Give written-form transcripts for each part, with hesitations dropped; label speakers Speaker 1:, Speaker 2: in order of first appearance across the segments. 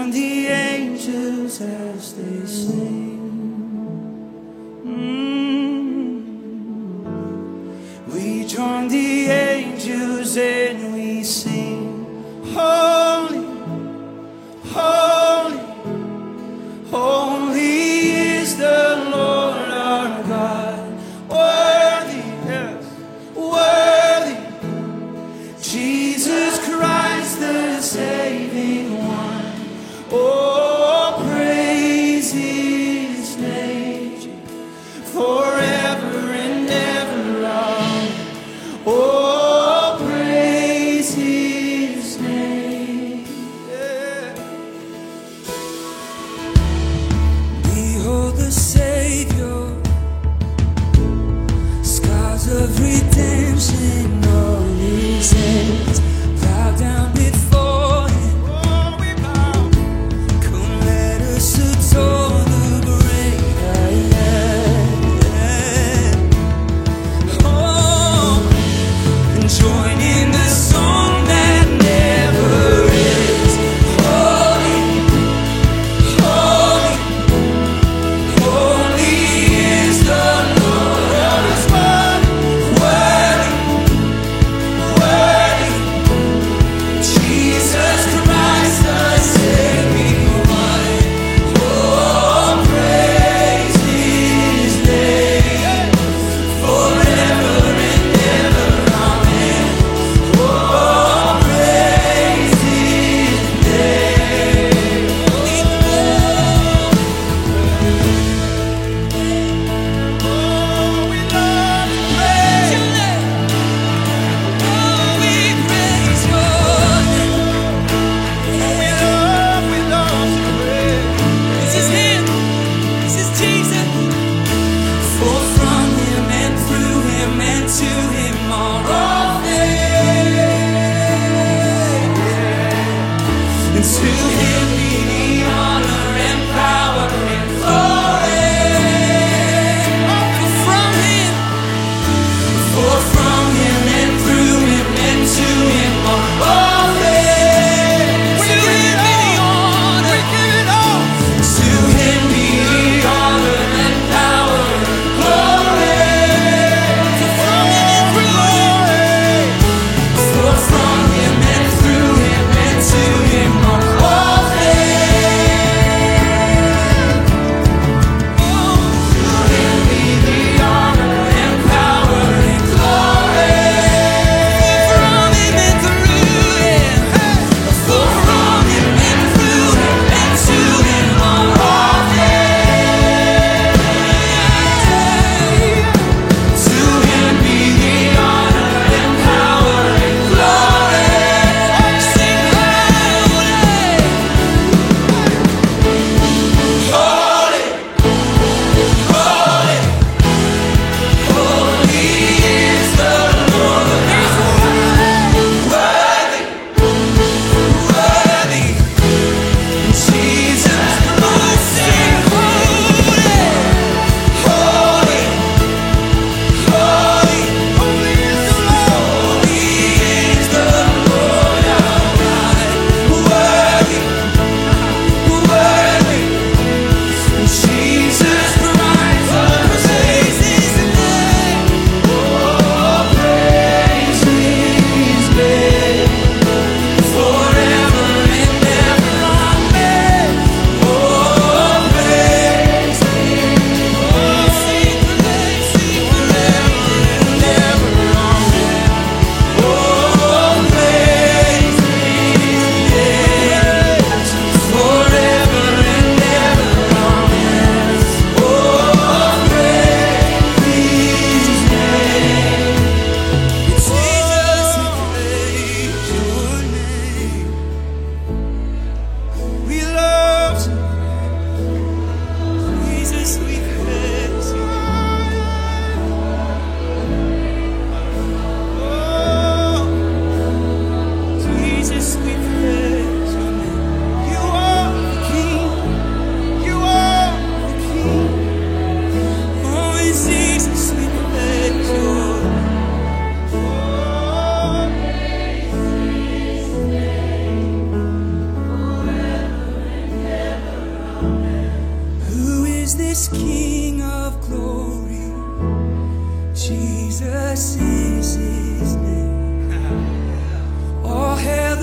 Speaker 1: join the angels as they sing. We join the angels and we sing, holy, holy, holy is the Lord our God. Worthy, yes, worthy, Jesus Christ the saving one. Oh, praise his name forever and ever on. Oh, praise his name. Yeah. Behold the Savior, scars of redemption on his hands.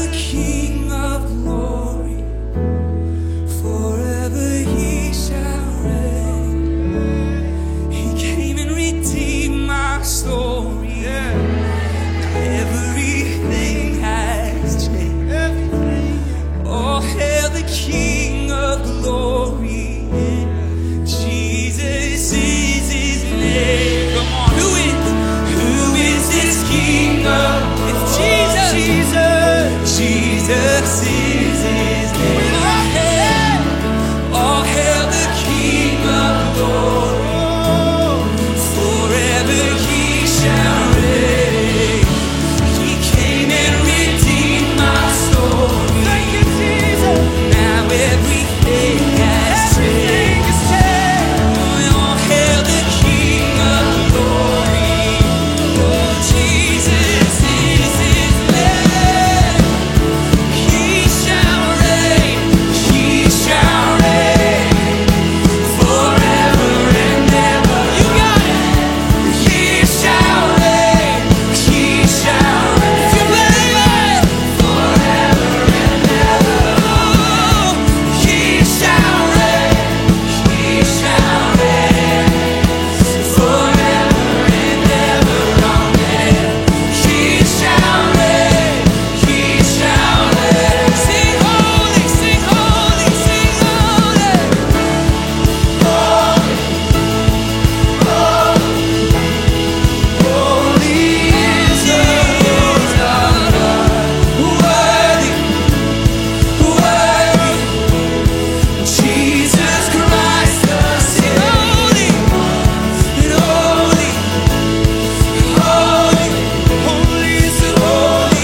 Speaker 1: the King of glory, forever he shall reign. He came and redeemed my story. Everything has changed. Oh, hail the King of glory. Jesus is his name. Come on, who is this King of? It's Jesus. Jesus is his name. Oh, hail the King of glory. Forever he shall reign. He came and redeemed my story. Thank you, Jesus. Now everything has changed. Oh, hail the King of glory. Oh, Jesus is his name. He shall reign. He shall reign forever and ever. You got it. He shall reign. He shall reign. If you believe it, forever and ever. Oh, he shall reign. He shall reign forever and ever. Amen. He shall reign. He shall reign. Sing holy, sing holy, sing holy. Holy is the Lord our God. Worthy, worthy, Jesus Christ the Son. Holy, holy, holy, holy is the Lord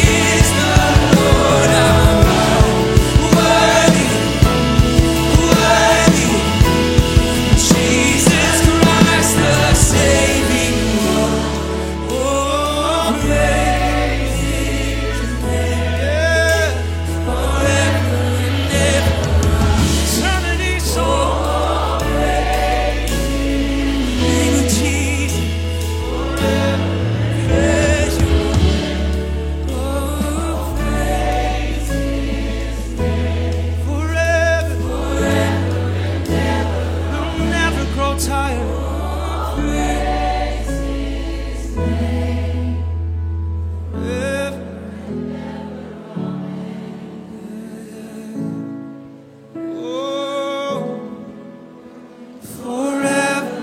Speaker 1: our God. Worthy, worthy, Jesus Christ the saving Lord. Oh, praise His name forever and ever. Eternity, so praise name of Jesus. Praise you. Oh, praise forever, forever. I'll never grow tired. Praise His name forever. Oh, forever.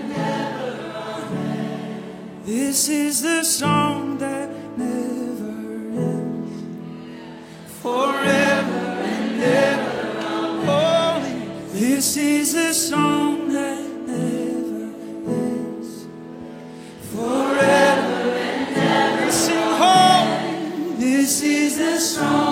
Speaker 1: This is the song that never ends. Forever and ever. Holy. This is the song that never ends. Forever and ever. Sing holy. This is the song.